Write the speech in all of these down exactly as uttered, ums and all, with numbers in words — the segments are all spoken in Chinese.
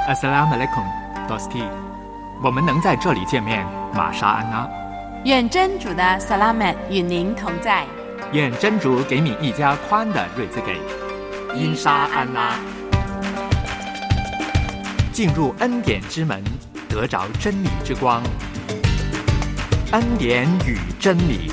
Assalamu alaikum, Dosti。我们能在这里见面，玛莎安娜。 愿真主的萨拉曼与您同在。 愿真主给你一家宽的瑞兹给。因沙安拉。进入恩典之门，得着真理之光。恩典与真理。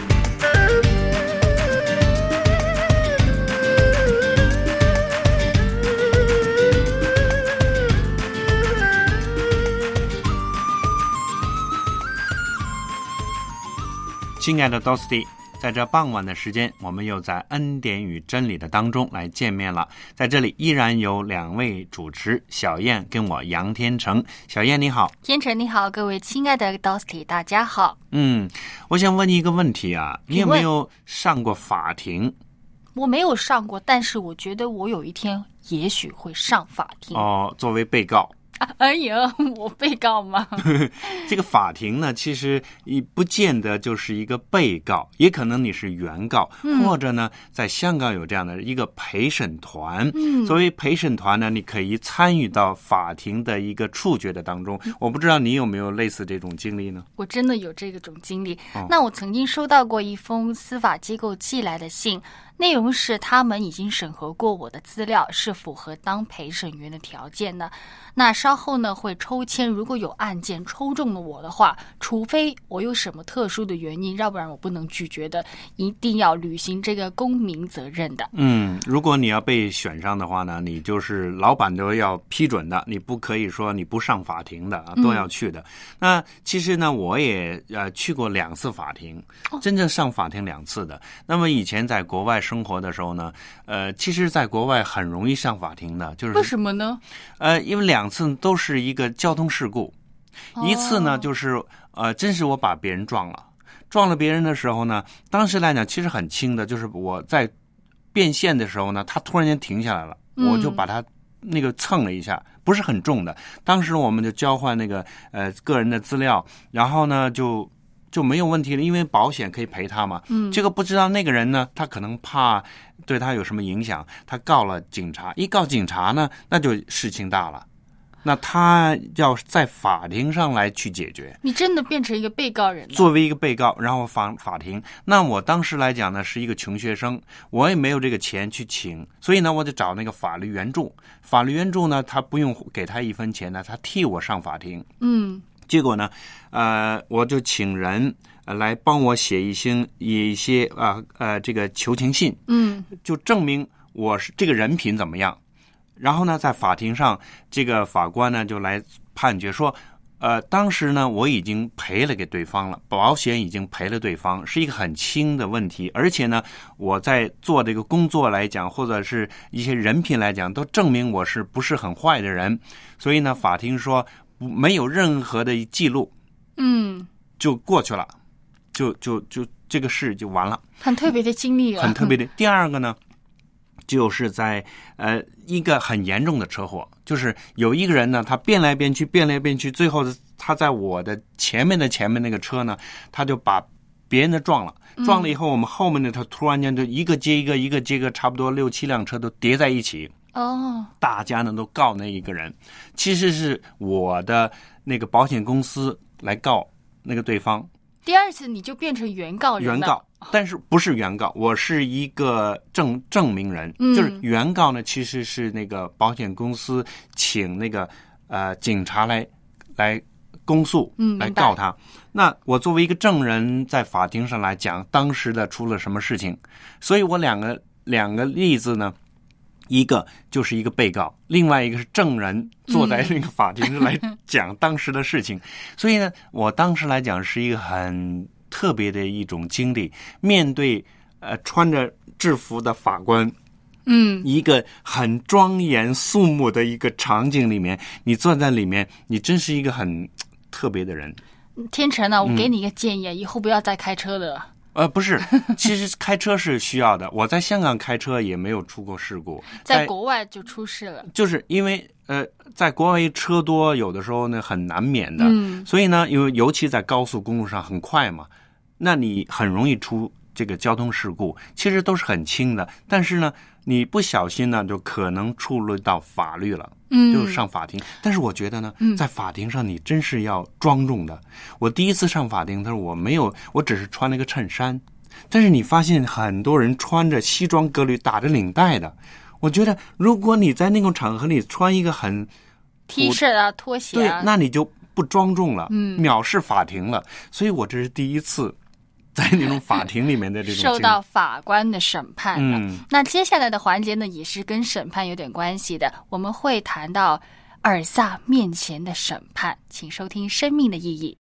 亲爱的 Dosti， 在这傍晚的时间，我们又在恩典与真理的当中来见面了。在这里依然有两位主持，小燕跟我杨天成。小燕你好。 天成你好，各位亲爱的 Dosti 大家好。 嗯，我想问你一个问题啊，你有没有上过法庭？ 我没有上过，但是我觉得我有一天也许会上法庭。 哦，作为被告。 哎呀，我被告吗？ 这个法庭呢，其实不见得就是一个被告，也可能你是原告，嗯、或者呢，在香港有这样的一个陪审团。嗯，作为陪审团呢，你可以参与到法庭的一个处决的当中。嗯、我不知道你有没有类似这种经历呢？ 我真的有这种经历。哦、那我曾经收到过一封司法机构寄来的信。内容是他们已经审核过我的资料是符合当陪审员的条件的，那稍后呢会抽签，如果有案件抽中了我的话，除非我有什么特殊的原因，要不然我不能拒绝的，一定要履行这个公民责任的。 嗯，如果你要被选上的话呢，你就是老板都要批准的，你不可以说你不上法庭的啊，都要去的。嗯、那其实呢，我也呃去过两次法庭，真正上法庭两次的。那么以前在国外生活的时候呢，呃，其实在国外很容易上法庭的，就是为什么呢？ 呃，因为两次都是一个交通事故，哦、一次呢就是呃，真是我把别人撞了，撞了别人的时候呢，当时来讲其实很轻的，就是我在变线的时候呢，他突然间停下来了，嗯、我就把他那个蹭了一下，不是很重的。当时我们就交换那个呃个人的资料，然后呢就。就没有问题了，因为保险可以赔他嘛。嗯，这个不知道那个人呢，他可能怕对他有什么影响，他告了警察，一告警察呢，那就事情大了。那他要在法庭上来去解决。 你真的变成一个被告人了。 作为一个被告，然后法法庭，那我当时来讲呢，是一个穷学生，我也没有这个钱去请，所以呢，我就找那个法律援助。法律援助呢，他不用给他一分钱呢，他替我上法庭。嗯。结果呢，呃，我就请人呃来帮我写一些一些啊 呃, 呃这个求情信，嗯，就证明我是这个人品怎么样。然后呢，在法庭上，这个法官呢就来判决说，呃，当时呢我已经赔了给对方了，保险已经赔了对方，是一个很轻的问题，而且呢，我在做这个工作来讲，或者是一些人品来讲，都证明我是不是很坏的人，所以呢，法庭说。没有任何的记录，嗯，就过去了，就就就这个事就完了， 很特别的经历啊， 很特别的。第二个呢，就是在呃一个很严重的车祸，就是有一个人呢，他变来变去，变来变去，最后他在我的前面的前面那个车呢，他就把别人的撞了，撞了以后，我们后面的他突然间就一个接一个，一个接一个，差不多六七辆车都叠在一起。哦，大家呢都告那一个人，其实是我的那个保险公司来告那个对方。 第二次你就变成原告人了。 原告，但是不是原告，我是一个证证明人，嗯、就是原告呢其实是那个保险公司请那个呃警察来来公诉，嗯，来告他。那我作为一个证人，在法庭上来讲，当时的出了什么事情，所以我两个两个例子呢。一个就是一个被告，另外一个是证人坐在那个法庭上来讲当时的事情，嗯、所以呢，我当时来讲是一个很特别的一种经历。面对呃穿着制服的法官，嗯，一个很庄严肃穆的一个场景里面，你坐在里面，你真是一个很特别的人。 天成啊，我给你一个建议，嗯、以后不要再开车了。 呃，不是，其实开车是需要的。我在香港开车也没有出过事故， 在, 在国外就出事了。 就是因为呃，在国外车多，有的时候呢很难免的。嗯，所以呢，因为尤其在高速公路上很快嘛，那你很容易出这个交通事故，其实都是很轻的，但是呢，你不小心呢，就可能触论到法律了，嗯，就是上法庭。但是我觉得呢，在法庭上你真是要庄重的。我第一次上法庭，他说我没有，我只是穿了一个衬衫，但是你发现很多人穿着西装革履，打着领带的。我觉得，如果你在那种场合里穿一个很 T 恤啊、拖鞋啊， 对，那你就不庄重了，嗯，藐视法庭了。所以我这是第一次在那种法庭里面的这种受到法官的审判了。 嗯， 那接下来的环节呢，也是跟审判有点关系的，我们会谈到尔撒面前的审判，请收听《生命的意义》。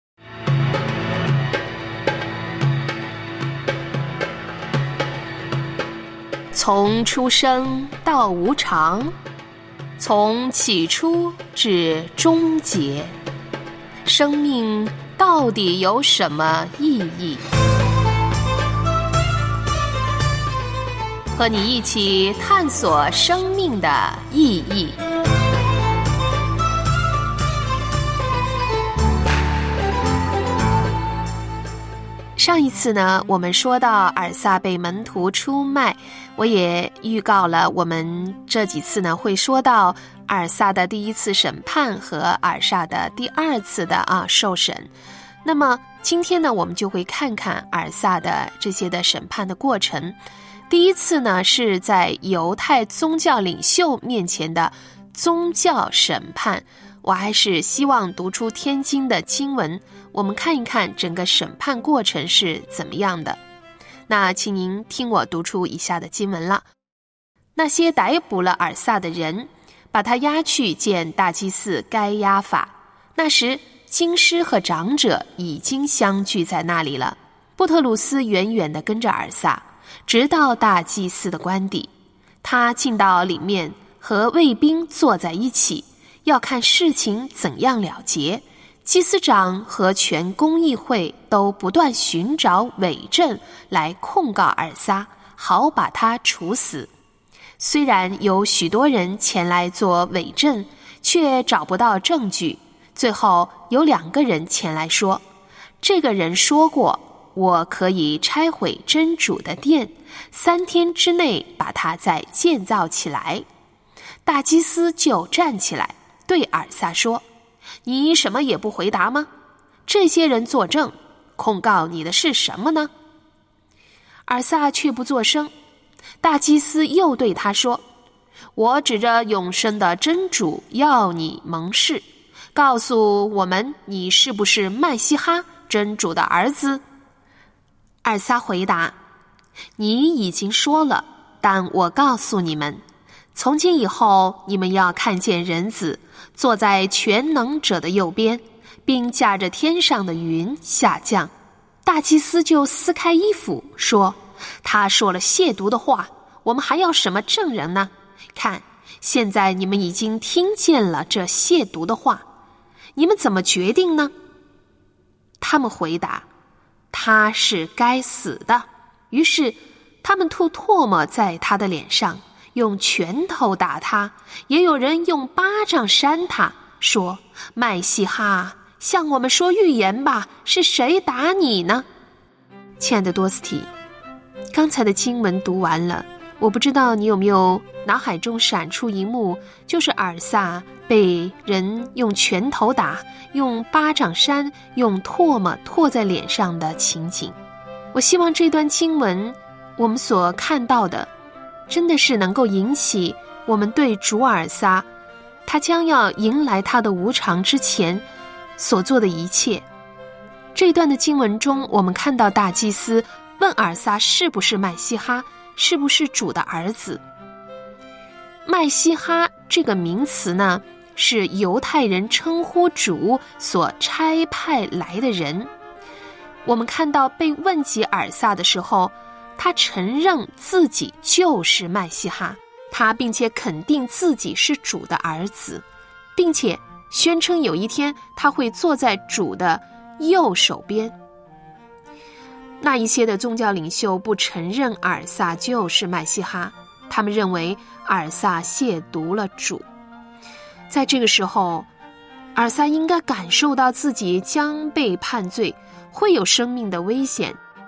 从出生到无常，从起初至终结，生命到底有什么意义？和你一起探索生命的意义。上一次呢，我们说到尔撒被门徒出卖，我也预告了我们这几次呢会说到尔撒的第一次审判和尔撒的第二次的啊受审。那么今天呢，我们就会看看尔撒的这些的审判的过程。第一次呢，是在犹太宗教领袖面前的宗教审判。我还是希望读出天经的经文，我们看一看整个审判过程是怎么样的。那请您听我读出以下的经文了。那些逮捕了尔撒的人，把他押去见大祭司该亚法。那时经师和长者已经相聚在那里了。布特鲁斯远远地跟着尔撒，直到大祭司的官邸。他进到里面，和卫兵坐在一起，要看事情怎样了结。祭司长和全公议会都不断寻找伪证来控告尔撒，好把他处死。虽然有许多人前来做伪证，却找不到证据。最后有两个人前来说，这个人说过，我可以拆毁真主的殿，三天之内把它再建造起来。大祭司就站起来对尔撒说，你什么也不回答吗？这些人作证，控告你的是什么呢？尔撒却不作声。大祭司又对他说，我指着永生的真主要你蒙示，告诉我们你是不是麦西哈，真主的儿子？尔撒回答，你已经说了，但我告诉你们，从今以后你们要看见人子坐在全能者的右边，并驾着天上的云下降。大祭司就撕开衣服说，他说了亵渎的话，我们还要什么证人呢？看，现在你们已经听见了这亵渎的话，你们怎么决定呢？他们回答，他是该死的。于是他们吐唾沫在他的脸上，用拳头打他，也有人用巴掌扇他，说，麦西哈，向我们说预言吧，是谁打你呢？亲爱的多斯提，刚才的经文读完了，我不知道你有没有脑海中闪出一幕，就是尔撒被人用拳头打，用巴掌扇，用唾沫唾在脸上的情景。我希望这段经文我们所看到的真的是能够引起我们对主尔撒他将要迎来他的无常之前所做的一切。这段的经文中，我们看到大祭司问尔撒是不是麦西哈，是不是主的儿子。麦西哈这个名词呢，是犹太人称呼主所差派来的人。我们看到被问及尔撒的时候，他承认自己就是麦西哈，他并且肯定自己是主的儿子，并且宣称有一天他会坐在主的右手边。那一些的宗教领袖不承认尔撒就是麦西哈，他们认为尔撒亵渎了主。在这个时候，尔撒应该感受到自己将被判罪，会有生命的危险。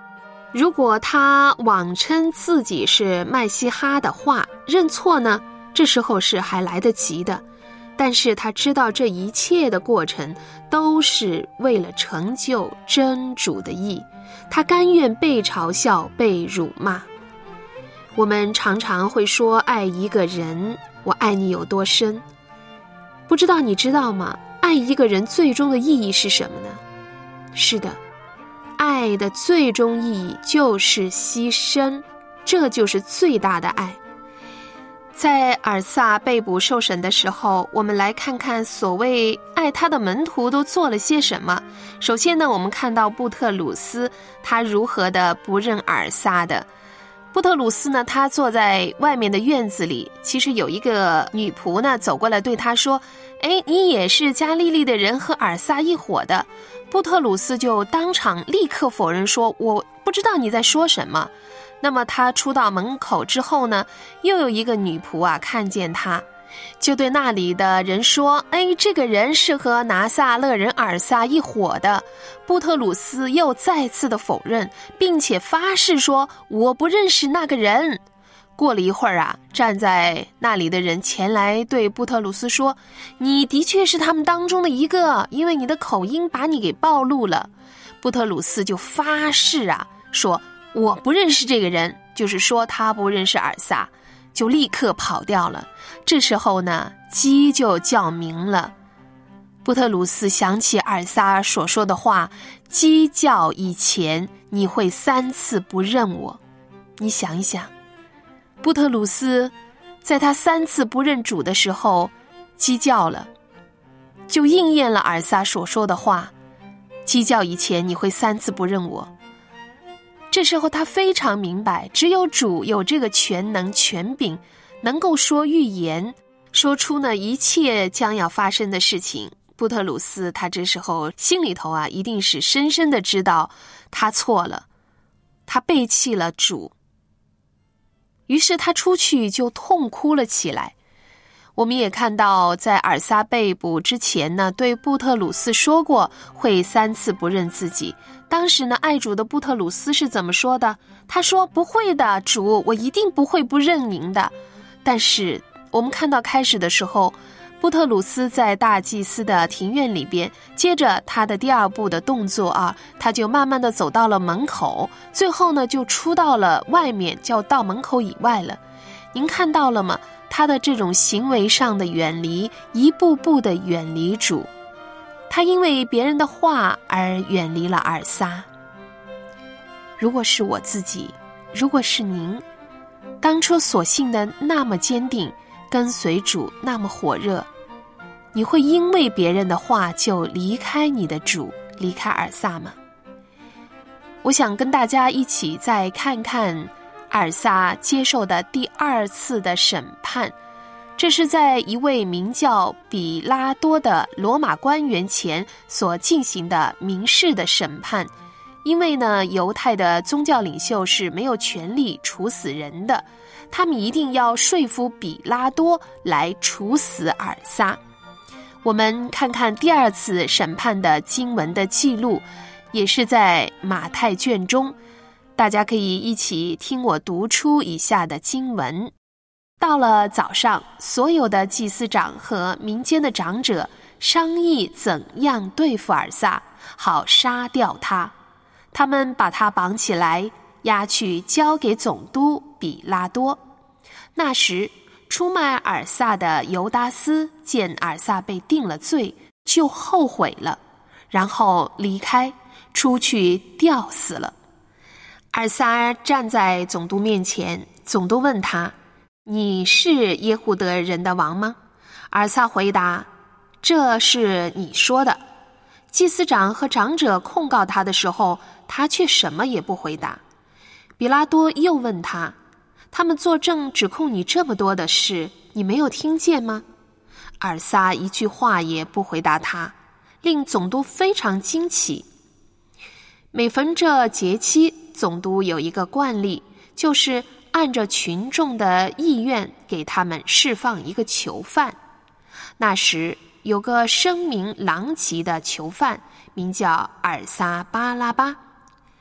如果他妄称自己是麦西哈的话，认错呢，这时候是还来得及的。但是他知道这一切的过程都是为了成就真主的义，他甘愿被嘲笑，被辱骂。我们常常会说爱一个人，我爱你有多深，不知道你知道吗？爱一个人最终的意义是什么呢？是的，爱的最终意义就是牺牲，这就是最大的爱。在尔撒被捕受审的时候，我们来看看所谓爱他的门徒都做了些什么。首先呢，我们看到布特鲁斯他如何的不认尔撒的。布特鲁斯呢，他坐在外面的院子里，其实有一个女仆呢走过来对他说，哎，你也是加利利的人，和尔撒一伙的。布特鲁斯就当场立刻否认说，我不知道你在说什么。那么他出到门口之后呢，又有一个女仆啊看见他，就对那里的人说，哎，这个人是和拿撒勒人尔撒一伙的。布特鲁斯又再次的否认，并且发誓说，我不认识那个人。过了一会儿啊，站在那里的人前来对布特鲁斯说，你的确是他们当中的一个，因为你的口音把你给暴露了。布特鲁斯就发誓啊，说我不认识这个人，就是说他不认识尔撒，就立刻跑掉了。这时候呢，鸡就叫鸣了。布特鲁斯想起尔撒所说的话，鸡叫以前你会三次不认我。你想一想，布特鲁斯在他三次不认主的时候鸡叫了，就应验了尔撒所说的话，鸡叫以前你会三次不认我。这时候他非常明白，只有主有这个全能权柄，能够说预言，说出呢一切将要发生的事情。布特鲁斯他这时候心里头啊，一定是深深的知道他错了，他背弃了主。于是他出去就痛哭了起来。我们也看到，在尔撒被捕之前呢，对布特鲁斯说过会三次不认自己。当时呢，爱主的布特鲁斯是怎么说的？他说，不会的，主，我一定不会不认您的。但是我们看到开始的时候，布特鲁斯在大祭司的庭院里边，接着他的第二步的动作啊，他就慢慢的走到了门口，最后呢就出到了外面，就到门口以外了。您看到了吗？他的这种行为上的远离，一步步的远离主。他因为别人的话而远离了尔撒。如果是我自己，如果是您，当初所信的那么坚定，跟随主那么火热，你会因为别人的话就离开你的主，离开尔撒吗？我想跟大家一起再看看尔撒接受的第二次的审判，这是在一位名叫比拉多的罗马官员前所进行的民事的审判。因为呢，犹太的宗教领袖是没有权利处死人的，他们一定要说服比拉多来处死尔撒。我们看看第二次审判的经文的记录，也是在马太卷中，大家可以一起听我读出以下的经文。到了早上，所有的祭司长和民间的长者商议怎样对付尔撒，好杀掉他。他们把他绑起来，押去交给总督比拉多。那时出卖尔撒的犹达斯见尔撒被定了罪，就后悔了，然后离开，出去吊死了。尔撒站在总督面前，总督问他，你是耶户得人的王吗？尔撒回答，这是你说的。祭司长和长者控告他的时候，他却什么也不回答。比拉多又问他，他们作证指控你这么多的事，你没有听见吗？尔撒一句话也不回答他，令总督非常惊奇。每逢这节期，总督有一个惯例，就是按着群众的意愿给他们释放一个囚犯。那时有个声名狼藉的囚犯，名叫尔撒巴拉巴。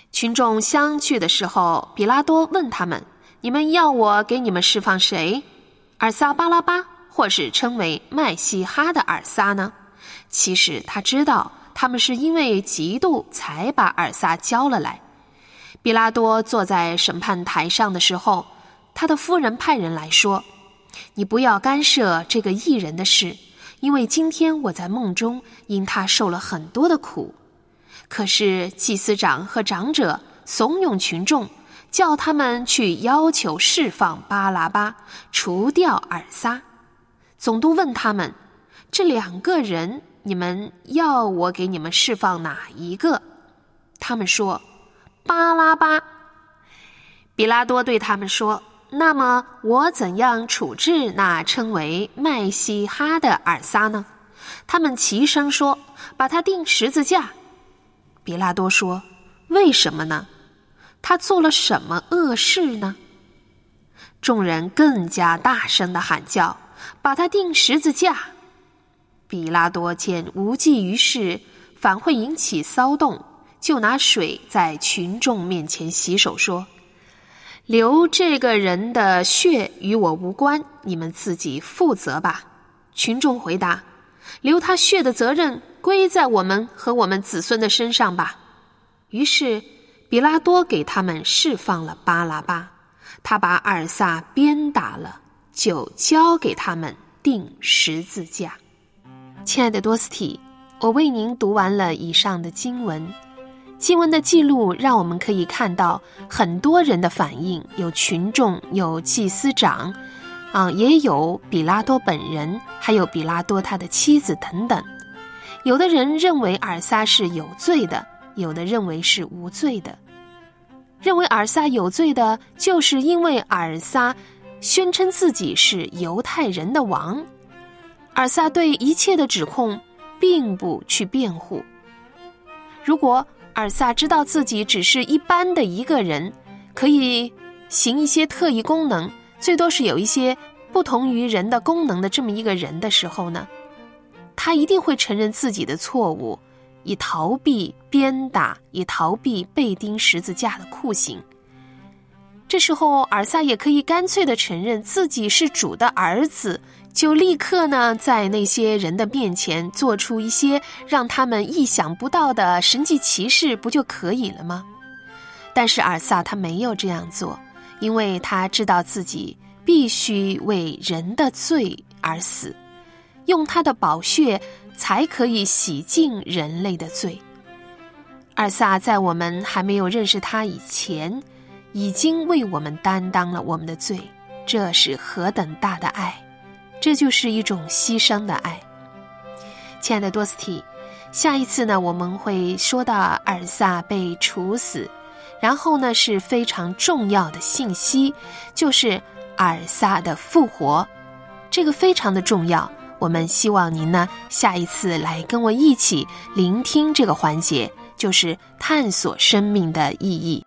群众相聚的时候，比拉多问他们：你们要我给你们释放谁？尔撒巴拉巴，或是称为麦西哈的尔撒呢？其实他知道他们是因为嫉妒才把尔撒交了来。比拉多坐在审判台上的时候，他的夫人派人来说：你不要干涉这个义人的事，因为今天我在梦中因他受了很多的苦。可是祭司长和长者怂恿群众，叫他们去要求释放巴拉巴，除掉尔撒。总督问他们：这两个人，你们要我给你们释放哪一个？他们说：巴拉巴。比拉多对他们说：那么我怎样处置那称为麦西哈的尔撒呢？他们齐声说：把他钉十字架。比拉多说：为什么呢？他做了什么恶事呢？众人更加大声地喊叫：把他钉十字架！比拉多见无济于事，反会引起骚动，就拿水在群众面前洗手，说：流这个人的血与我无关，你们自己负责吧。群众回答：流他血的责任归在我们和我们子孙的身上吧。于是比拉多给他们释放了巴拉巴，他把尔撒鞭打了，就交给他们钉十字架。亲爱的多斯蒂，我为您读完了以上的经文。经文的记录让我们可以看到很多人的反应，有群众，有祭司长，啊，也有比拉多本人，还有比拉多他的妻子等等。有的人认为尔撒是有罪的，有的认为是无罪的。认为尔撒有罪的，就是因为尔撒宣称自己是犹太人的王。尔撒对一切的指控并不去辩护。如果尔撒知道自己只是一般的一个人，可以行一些特异功能，最多是有一些不同于人的功能的这么一个人的时候呢，他一定会承认自己的错误，以逃避鞭打，以逃避被钉十字架的酷刑。这时候尔撒也可以干脆地承认自己是主的儿子，就立刻呢在那些人的面前做出一些让他们意想不到的神迹奇事，不就可以了吗？但是尔撒他没有这样做，因为他知道自己必须为人的罪而死，用他的宝血才可以洗净人类的罪。尔撒在我们还没有认识他以前，已经为我们担当了我们的罪，这是何等大的爱，这就是一种牺牲的爱。亲爱的多斯蒂，下一次呢我们会说到尔撒被处死，然后呢是非常重要的信息，就是尔撒的复活，这个非常的重要。我们希望您呢下一次来跟我一起聆听这个环节，就是探索生命的意义。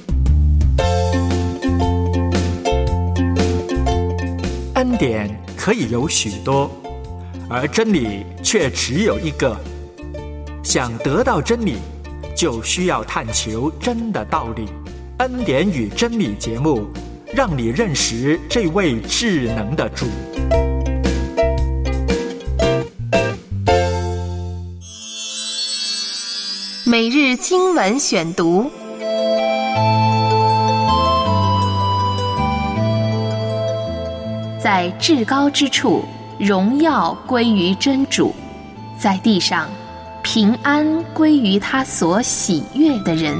恩典可以有许多，而真理却只有一个。想得到真理，就需要探求真的道理。恩典与真理节目，让你认识这位至能的主。 每日经文选读，在至高之处，荣耀归于真主；在地上，平安归于他所喜悦的人。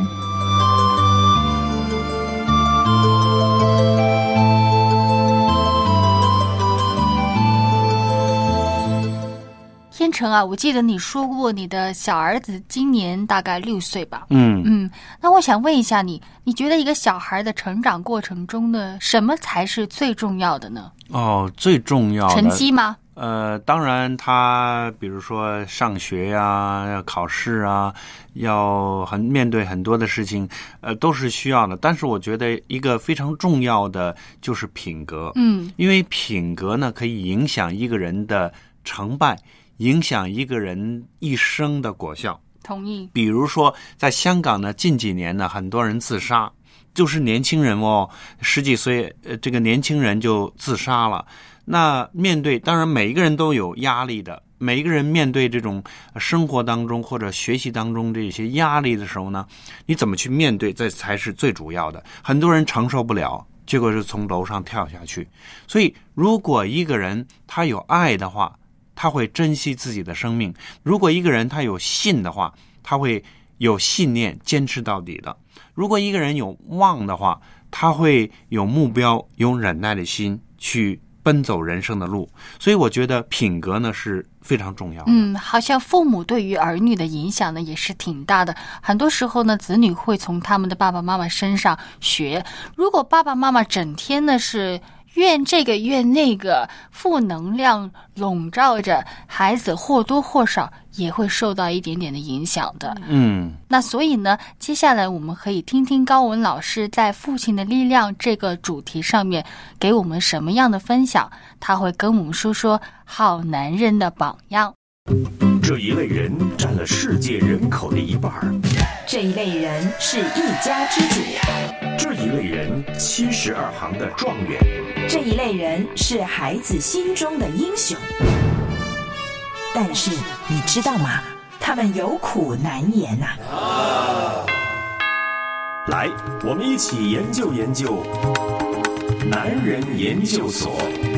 天成啊，我记得你说过你的小儿子今年大概六岁吧？ 嗯嗯，那我想问一下你，你觉得一个小孩的成长过程中呢，什么才是最重要的呢？ 哦，最重要的成绩吗？ 呃，当然他比如说上学呀，要考试啊，要很面对很多的事情，呃，都是需要的。但是我觉得一个非常重要的就是品格， 嗯， 因为品格呢可以影响一个人的成败，影响一个人一生的果效。 同意。 比如说在香港呢，近几年呢，很多人自杀，就是年轻人哦，十几岁，呃，这个年轻人就自杀了。那面对，当然每一个人都有压力的，每一个人面对这种生活当中或者学习当中这些压力的时候呢，你怎么去面对，这才是最主要的。很多人承受不了，结果是从楼上跳下去。所以如果一个人他有爱的话，他会珍惜自己的生命；如果一个人他有信的话，他会有信念坚持到底的；如果一个人有望的话，他会有目标，有忍耐的心去奔走人生的路。所以我觉得品格呢是非常重要的。 嗯，好像父母对于儿女的影响呢也是挺大的。很多时候呢，子女会从他们的爸爸妈妈身上学。如果爸爸妈妈整天呢是怨这个怨那个，负能量笼罩着孩子，或多或少也会受到一点点的影响的。 嗯， 那所以呢，接下来我们可以听听高文老师在父亲的力量这个主题上面给我们什么样的分享。他会跟我们说说好男人的榜样。 这一类人占了世界人口的一半， 这一类人是一家之主， 这一类人七十二行的状元， 这一类人是孩子心中的英雄。但是你知道吗？他们有苦难言呐、啊。 来，我们一起研究研究男人研究所。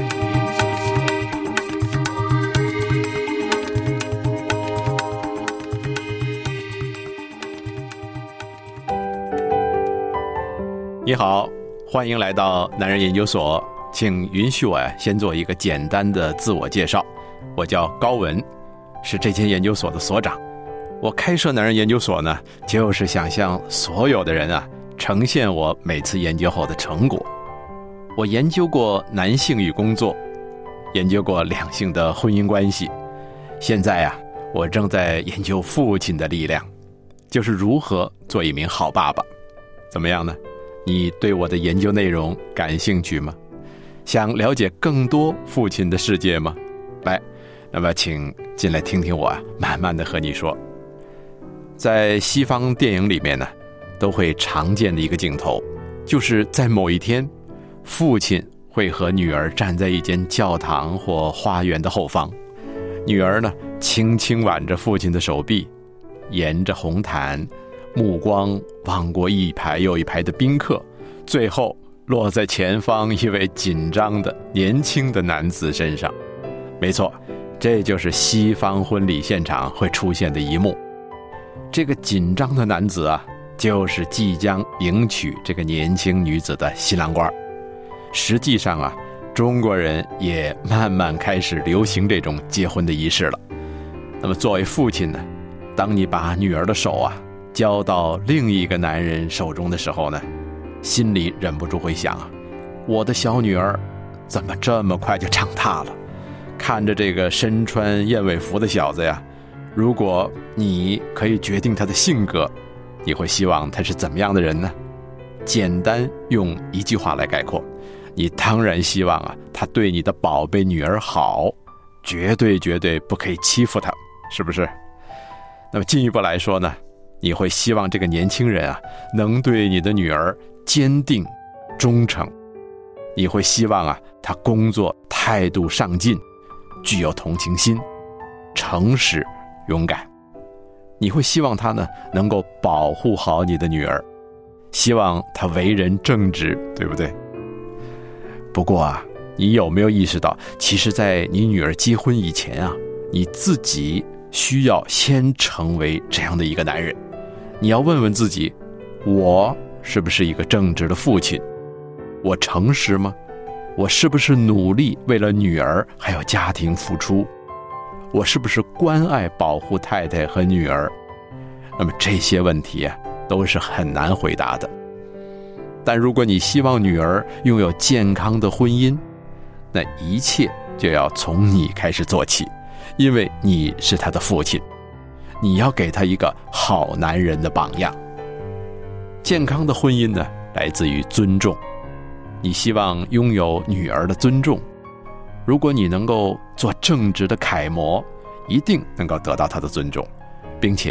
你好，欢迎来到男人研究所，请允许我先做一个简单的自我介绍。我叫高文，是这间研究所的所长。我开设男人研究所呢，就是想向所有的人啊，呈现我每次研究后的成果。我研究过男性与工作，研究过两性的婚姻关系，现在啊，我正在研究父亲的力量，就是如何做一名好爸爸。怎么样呢？你对我的研究内容感兴趣吗？想了解更多父亲的世界吗？来，那么请进来听听我啊，慢慢的和你说。在西方电影里面呢，都会常见的一个镜头，就是在某一天，父亲会和女儿站在一间教堂或花园的后方，女儿呢轻轻挽着父亲的手臂，沿着红毯，目光望过一排又一排的宾客，最后落在前方一位紧张的年轻的男子身上。没错，这就是西方婚礼现场会出现的一幕。这个紧张的男子啊，就是即将迎娶这个年轻女子的新郎官。实际上啊，中国人也慢慢开始流行这种结婚的仪式了。那么作为父亲呢，当你把女儿的手啊交到另一个男人手中的时候呢，心里忍不住会想啊，我的小女儿怎么这么快就长大了？看着这个身穿燕尾服的小子呀，如果你可以决定他的性格，你会希望他是怎么样的人呢？简单用一句话来概括，你当然希望啊，他对你的宝贝女儿好，绝对绝对不可以欺负她，是不是？那么进一步来说呢，你会希望这个年轻人啊，能对你的女儿坚定、忠诚。你会希望啊，他工作态度上进，具有同情心，诚实、勇敢。你会希望他呢，能够保护好你的女儿，希望他为人正直，对不对？不过啊，你有没有意识到，其实在你女儿结婚以前啊，你自己需要先成为这样的一个男人。你要问问自己，我是不是一个正直的父亲？我诚实吗？我是不是努力为了女儿还有家庭付出？我是不是关爱保护太太和女儿？那么这些问题啊，都是很难回答的。但如果你希望女儿拥有健康的婚姻，那一切就要从你开始做起，因为你是她的父亲，你要给她一个好男人的榜样。健康的婚姻呢，来自于尊重。你希望拥有女儿的尊重，如果你能够做正直的楷模，一定能够得到她的尊重，并且啊，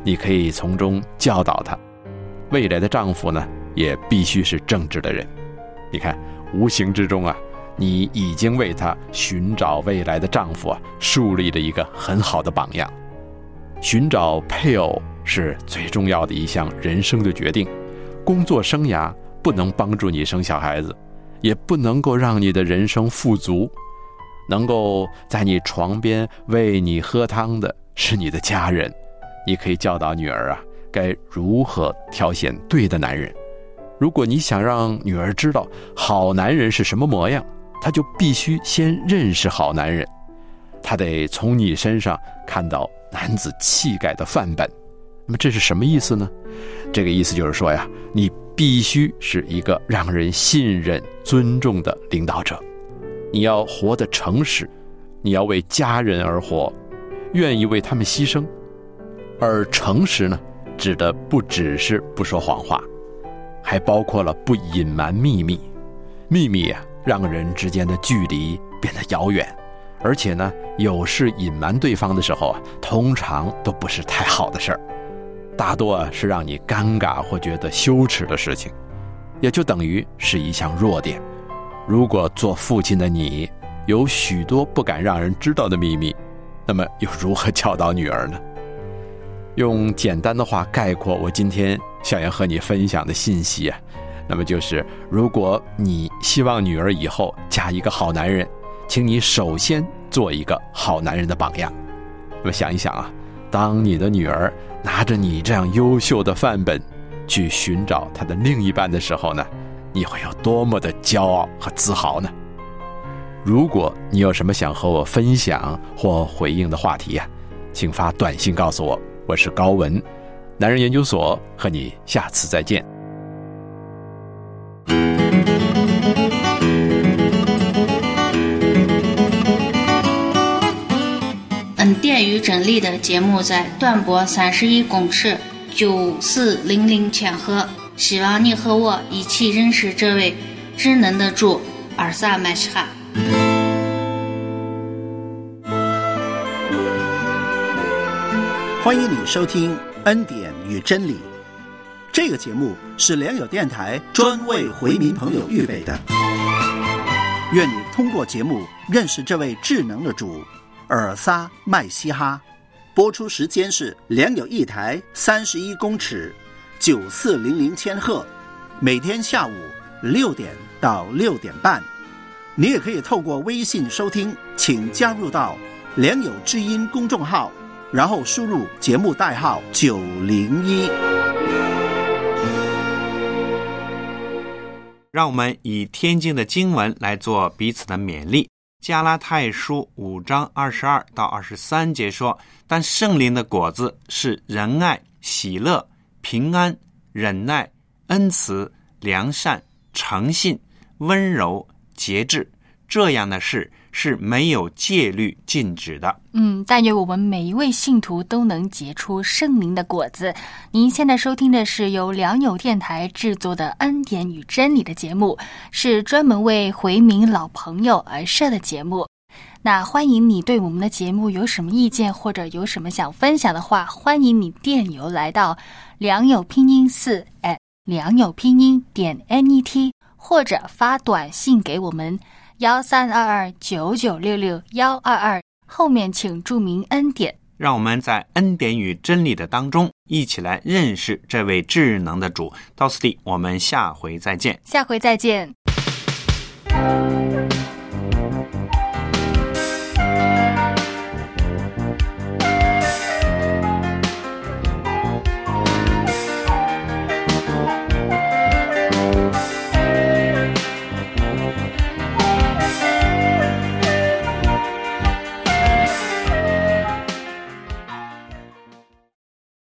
你可以从中教导她。未来的丈夫呢，也必须是正直的人。你看，无形之中啊，你已经为她寻找未来的丈夫啊，树立了一个很好的榜样。寻找配偶是最重要的一项人生的决定。工作生涯不能帮助你生小孩子，也不能够让你的人生富足。能够在你床边喂你喝汤的是你的家人。你可以教导女儿啊，该如何挑选对的男人。如果你想让女儿知道好男人是什么模样，她就必须先认识好男人。她得从你身上看到男子气概的范本。那么这是什么意思呢？这个意思就是说呀，你必须是一个让人信任、尊重的领导者。你要活得诚实，你要为家人而活，愿意为他们牺牲。而诚实呢，指的不只是不说谎话，还包括了不隐瞒秘密。秘密啊，让人之间的距离变得遥远，而且呢，有事隐瞒对方的时候啊，通常都不是太好的事儿，大多啊是让你尴尬或觉得羞耻的事情，也就等于是一项弱点。如果做父亲的你有许多不敢让人知道的秘密，那么又如何教导女儿呢？用简单的话概括我今天想要和你分享的信息啊，那么就是如果你希望女儿以后嫁一个好男人，请你首先做一个好男人的榜样。那么想一想啊，当你的女儿拿着你这样优秀的范本去寻找她的另一半的时候呢，你会有多么的骄傲和自豪呢？如果你有什么想和我分享或回应的话题啊，请发短信告诉我。我是高文，男人研究所，和你下次再见。 恩典与真理的节目在短波三十一公尺九四零零千赫，希望你和我一起认识这位智能的主尔萨麦什哈。 欢迎你收听恩典与真理，这个节目是良友电台专为回民朋友预备的。愿你通过节目认识这位智能的主尔撒麦西哈。播出时间是良友一台三十一公尺九四零零千赫，每天下午六点到六点半。你也可以透过微信收听，请加入到良友之音公众号，然后输入节目代号九零一。 让我们以天经的经文来做彼此的勉励。加拉太书五章二十二到二十三节说，但圣灵的果子是仁爱、喜乐、平安、忍耐、恩慈、良善、诚信、温柔、节制，这样的事是没有戒律禁止的。 嗯，但愿我们每一位信徒都能结出圣灵的果子。您现在收听的是由良友电台制作的恩典与真理的节目，是专门为回民老朋友而设的节目。那欢迎你对我们的节目有什么意见，或者有什么想分享的话，欢迎你电邮来到良友拼音四 at 良友拼音点 net， 或者发短信给我们幺三二二九九六六幺二二，后面请注明恩典。 让我们在恩典与真理的当中一起来认识这位智能的主。到此地，我们下回再见。 下回再见。